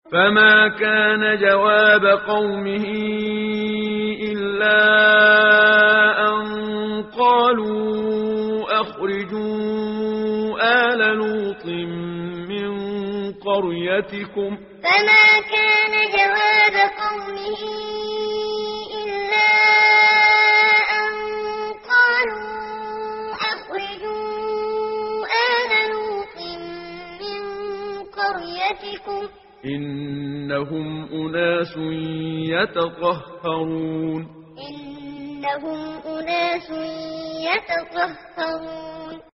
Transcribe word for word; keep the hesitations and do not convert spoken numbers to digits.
فما كان جواب قومه إلا أن قالوا أخرجوا آل لوط من قريتكم فما كان جواب قومه إلا أن قالوا أخرجوا آل لوط من قريتكم إنهم أناس يتطهرون إنهم أناس يتطهرون